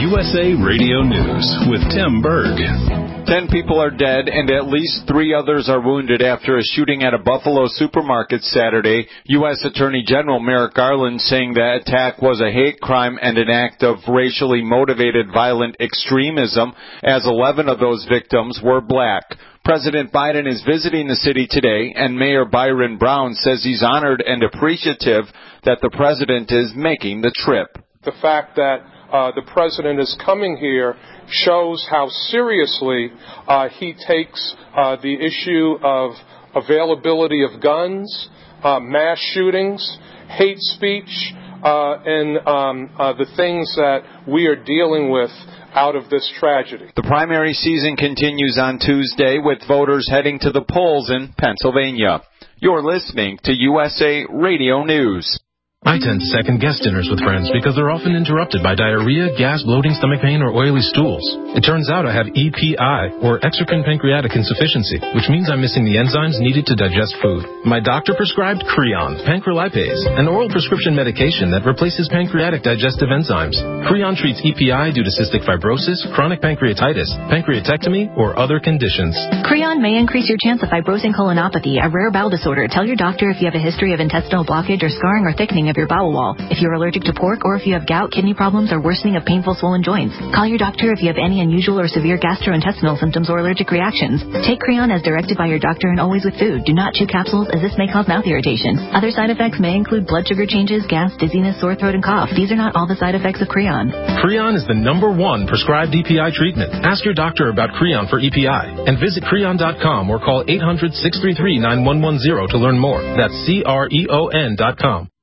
USA Radio News with Tim Berg. 10 people are dead and at least 3 others are wounded after a shooting at a Buffalo supermarket Saturday. U.S. Attorney General Merrick Garland saying the attack was a hate crime and an act of racially motivated violent extremism, as 11 of those victims were black. President Biden is visiting the city today, and Mayor Byron Brown says he's honored and appreciative that the president is making the trip. The fact that the president is coming here shows how seriously he takes the issue of availability of guns, mass shootings, hate speech, and the things that we are dealing with out of this tragedy. The primary season continues on Tuesday with voters heading to the polls in Pennsylvania. You're listening to USA Radio News. I tend to second-guess dinners with friends because they're often interrupted by diarrhea, gas, bloating, stomach pain, or oily stools. It turns out I have EPI, or exocrine pancreatic insufficiency, which means I'm missing the enzymes needed to digest food. My doctor prescribed Creon, pancrelipase, an oral prescription medication that replaces pancreatic digestive enzymes. Creon treats EPI due to cystic fibrosis, chronic pancreatitis, pancreatectomy, or other conditions. Creon may increase your chance of fibrosing colonopathy, a rare bowel disorder. Tell your doctor if you have a history of intestinal blockage or scarring or thickening of your bowel wall, if you're allergic to pork, or if you have gout, kidney problems, or worsening of painful swollen joints. Call your doctor if you have any unusual or severe gastrointestinal symptoms or allergic reactions. Take Creon as directed by your doctor and always with food. Do not chew capsules as this may cause mouth irritation. Other side effects may include blood sugar changes, gas, dizziness, sore throat, and cough. These are not all the side effects of Creon. Creon is the #1 prescribed EPI treatment. Ask your doctor about Creon for EPI and visit Creon.com or call 800-633-9110 to learn more. That's CREON.com.